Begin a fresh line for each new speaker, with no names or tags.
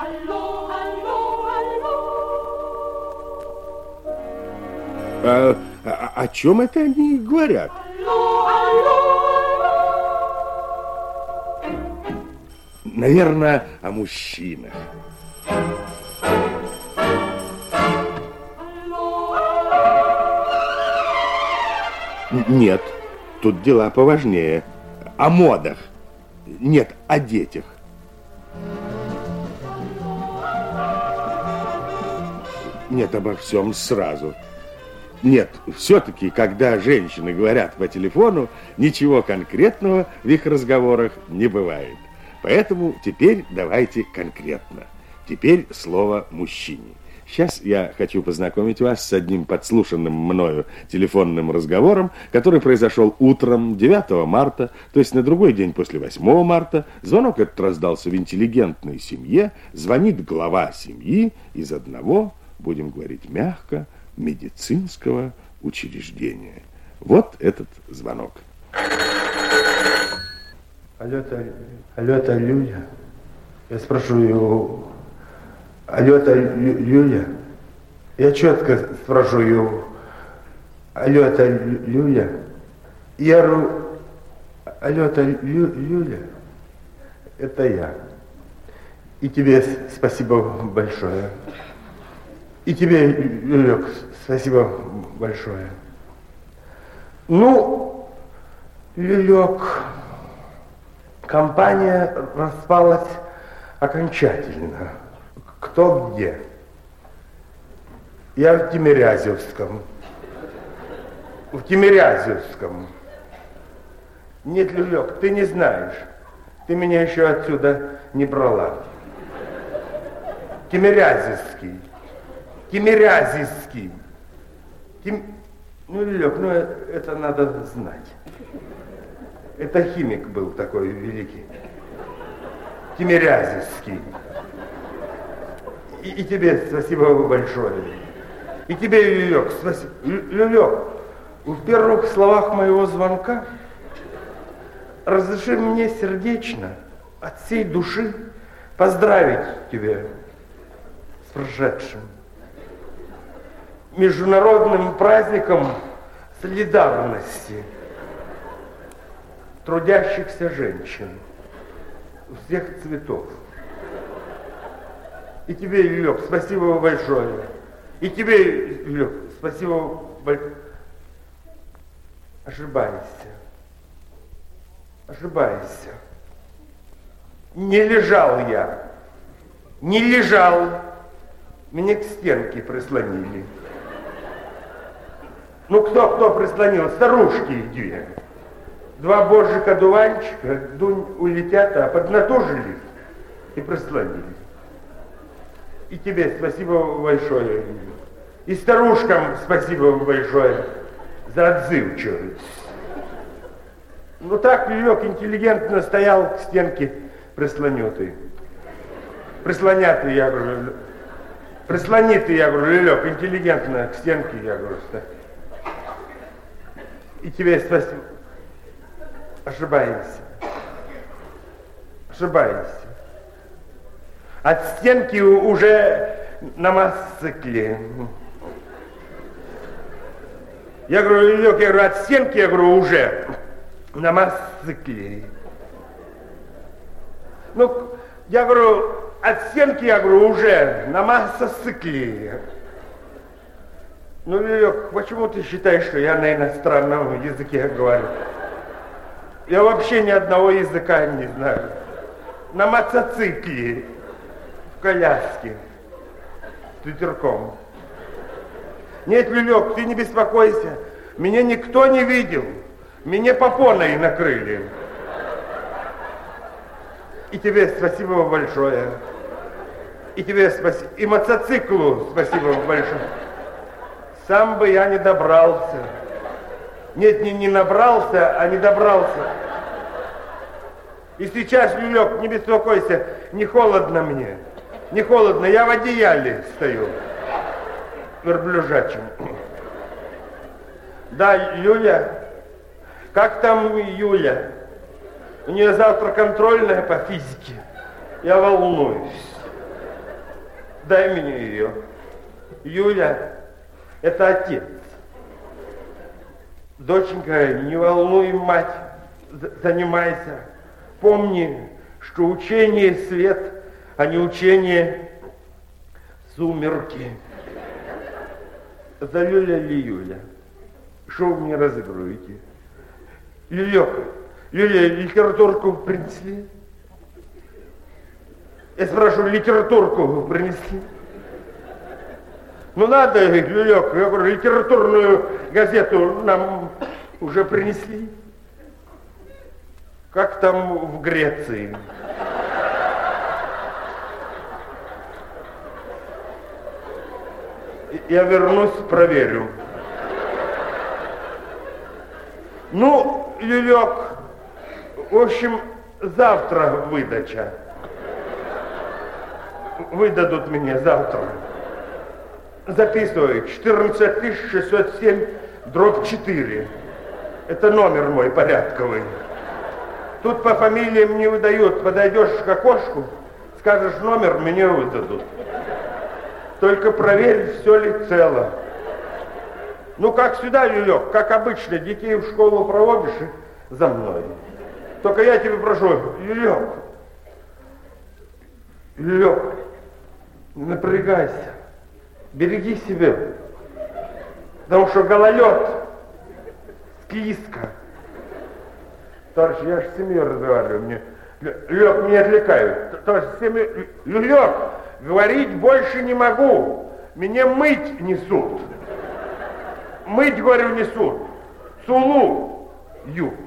Алло, алло,
алло. О чем это они говорят?
Алло, алло, алло.
Наверное, о мужчинах. Нет, тут дела поважнее. О модах. Нет, о детях. Нет, обо всем сразу. Нет, все-таки, когда женщины говорят по телефону, ничего конкретного в их разговорах не бывает. Поэтому теперь давайте конкретно. Теперь слово «мужчине». Сейчас я хочу познакомить вас с одним подслушанным мною телефонным разговором, который произошел утром 9 марта, то есть на другой день после 8 марта. Звонок этот раздался в интеллигентной семье. Звонит глава семьи из одного, будем говорить мягко, медицинского учреждения. Вот этот звонок.
Алло, это Люля. Я спрашиваю его. Алло, это Люля. Я четко спрашиваю его. Алло, это Люля. Я говорю, алло, это Люля. Это я. И тебе спасибо большое. И тебе, Люлек, спасибо большое. Ну, Люлек, компания распалась окончательно. Кто где? Я в Тимирязевском. В Тимирязевском. Нет, Люлек, ты не знаешь. Ты меня еще отсюда не брала. Тимирязевский. Тимирязевский. Ну, Люлек, ну это надо знать. Это химик был такой великий. Тимирязевский. И тебе спасибо большое. И тебе, Люлек, спасибо. Люлек, в первых словах моего звонка разреши мне сердечно, от всей души поздравить тебя с прошедшим международным праздником солидарности трудящихся женщин всех цветов. И тебе, Люлек, спасибо большое. И тебе, Люлек, спасибо большое. Ошибаешься. Ошибаешься. Не лежал я. Не лежал. Меня к стенке прислонили. Ну, кто прислонил? Старушки две. Два божика-дуванчика, дунь улетят, а поднатужились и прислонили. И тебе спасибо большое. И старушкам спасибо большое за отзывчивость. Ну так, Люлек интеллигентно стоял к стенке прислонютый. Прислонятый, я говорю. Прислонитый, я говорю, Люлек, интеллигентно к стенке, я говорю, что. И тебе спасибо. Ошибаешься. Ошибаешься. От стенки уже на мотоцикле. Я говорю, Люлек, я говорю, от стенки, я говорю, уже на мотоцикле. Ну, я говорю, от стенки, я говорю, уже на мотоцикле. Ну, Люлек, почему ты считаешь, что я на иностранном языке говорю? Я вообще ни одного языка не знаю. На мотоцикле, в коляске, с ветерком. Нет, Люлек, ты не беспокойся. Меня никто не видел. Меня попоной накрыли. И тебе спасибо большое. И тебе спасибо. И мотоциклу спасибо большое. Сам бы я не добрался. Нет, не набрался, а не добрался. И сейчас, Люлек, не беспокойся, не холодно мне. Не холодно, я в одеяле стою. Верблюжачим. Да, Юля. Как там Юля? У нее завтра контрольная по физике. Я волнуюсь. дай мне ее. Юля, это отец. Доченька, не волнуй мать, занимайся. Помни, что учение свет, а не учение сумерки. За Люля ли Юля? Что вы мне разыгрываете? Юля, литературку принесли? Я спрашиваю, литературку принесли? Ну надо, Люлек, я говорю, литературную газету нам уже принесли. Как там в Греции? Я вернусь, проверю. Ну, Люлек, в общем, завтра выдача. Выдадут мне завтра. Записывай, 14607/4. Это номер мой порядковый. Тут по фамилиям не выдают. Подойдешь к окошку, скажешь номер, мне выдадут. Только проверь, все ли цело. Ну, как сюда, Люлек, как обычно, детей в школу проводишь и за мной. Только я тебя прошу, Люлек, не напрягайся, береги себя, потому что гололед, склизко. Товарищ, я же с семьей разговариваю, мне, Люлек, меня отвлекают. Товарищ, с семьей, Люлек, говорить больше не могу, мне мыть несут. Мыть, говорю, несут. Сулу, ю.